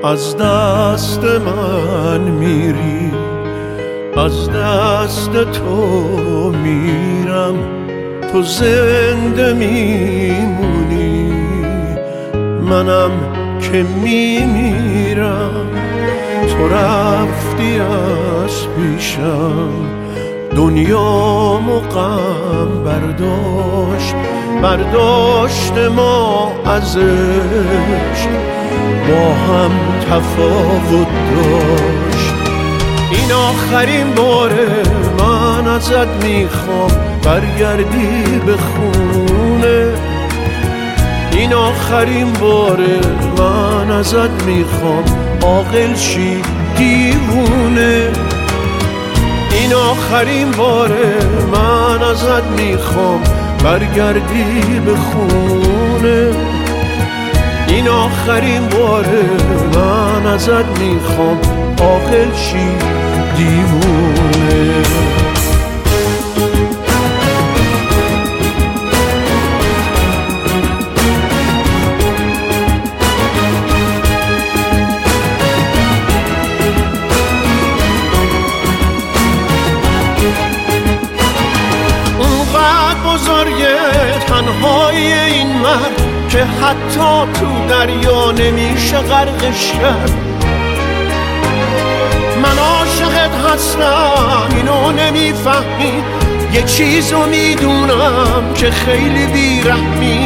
از دست من میری، از دست تو میرم، تو زنده میمونی، منم که میمیرم. تو رفتی از پیشم، دنیامو غم برداشت ما ازش، با هم تفاوت داشت. این آخرین باره من ازت میخوام برگردی به خونه، این آخرین باره من ازت میخوام عاقل شی دیوونه. این آخرین باره من ازت میخوام برگردی به خونه، این آخرین باره من ازت میخوام عاقل شی دیوونه. بزرگه تنهایی این مرد که حتی تو دریا نمیشه غرقش کرد. من عاشقت هستم اینو نمیفهمی، یه چیزو میدونم که خیلی بیرحمی.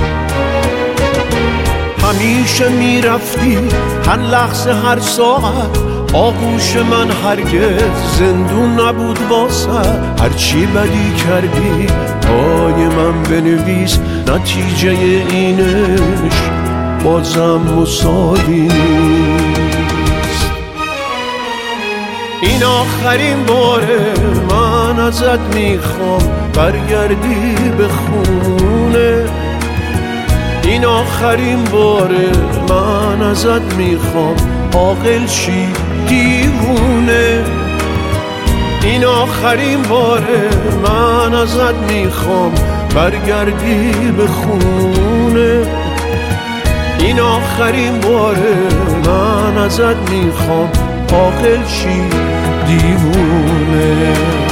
همیشه میرفتی هر لحظه هر ساعت، آغوش من هرگز زندون نبود واسه. هرچی بدی کردی پای من بنویس، نتیجه اینش بازم مساوی نیست. این آخرین باره من ازت میخوام برگردی به خونه، این آخرین باره من ازت میخوام عاقل شی دیوونه. این آخرین باره من ازت میخوام برگردی به خونه، این آخرین باره من ازت میخوام عاقل شی دیوونه.